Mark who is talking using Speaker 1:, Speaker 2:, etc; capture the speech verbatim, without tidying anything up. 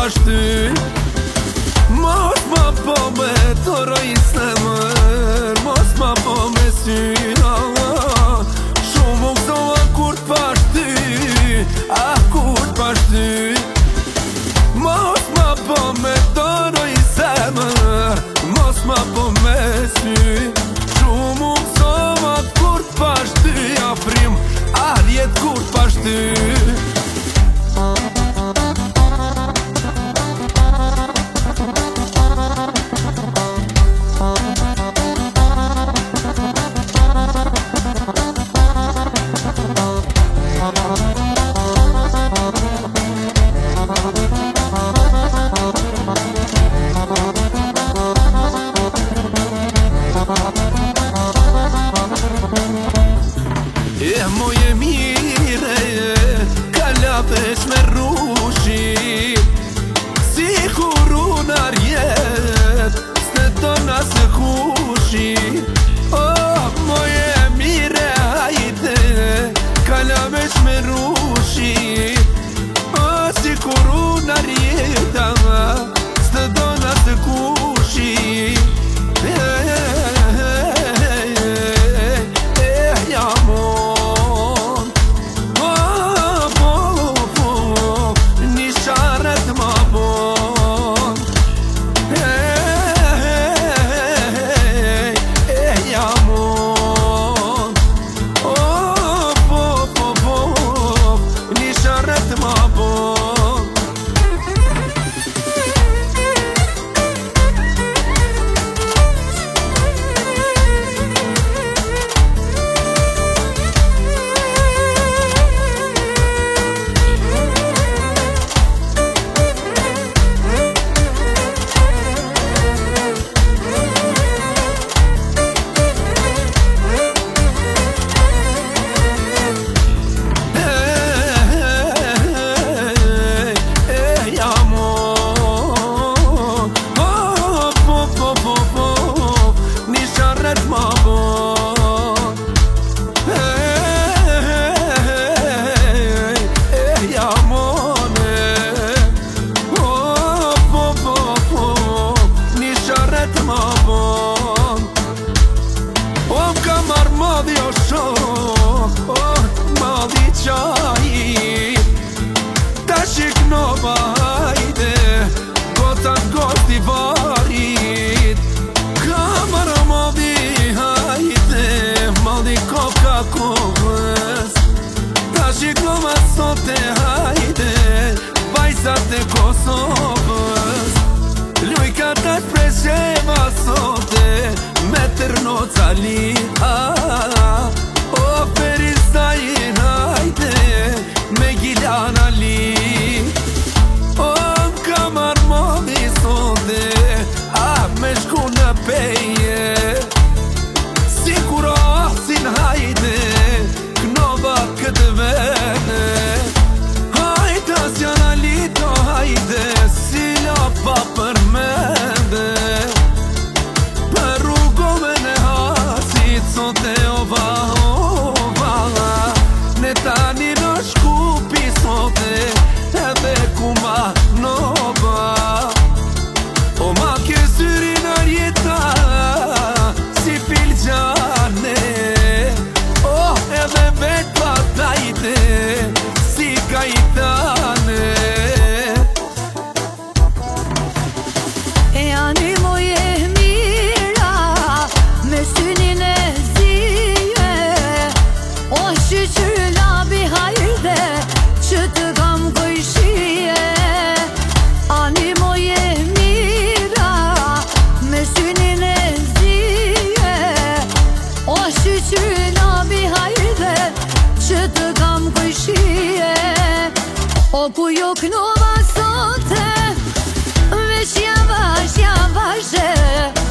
Speaker 1: pashty. Mos ma po me toro i snemër, mos ma po me syna. Shumë u këtova kur t'pashty, ah kur t'pashty. Mos ma po me toro i semër, mos ma po me sy. Shumë u këtova kur t'pashty, a prim, ah rjet kur t'pashty. E moje mire, kalapesh me rushi, si kur unë arjet, s'ne tona se kushi. Oh, moje mire, hajde, kalapesh me rushi, oh, si kur unë arjet, s'ne tona se kushi. Sote hajde, vajzat e Kosovës, lujka ta shpresheva sote, me tërno cali. O Feristajin hajde, me Giljan Ali. O m'ka marmoni sote, ah me shku në peje, si kur asin hajde, knova këtë vene. Hajde s'jan alito hajde, si la pa për mende. Për rrugove në hasit, sote ova ova, ne tani në shkupi sote, edhe kuma nova. O ma ke syrin arjeta, si filgjane, oh edhe vet patajte, si kajtane.
Speaker 2: E ani moje mira, me synin e zije, o shqyqyr labi hajde, që të kam kojshie. Ani moje mira, me synin e zije, o shqyqyr labi hajde, që të kam kojshie. O ku jo knova sote, veç javash javashe,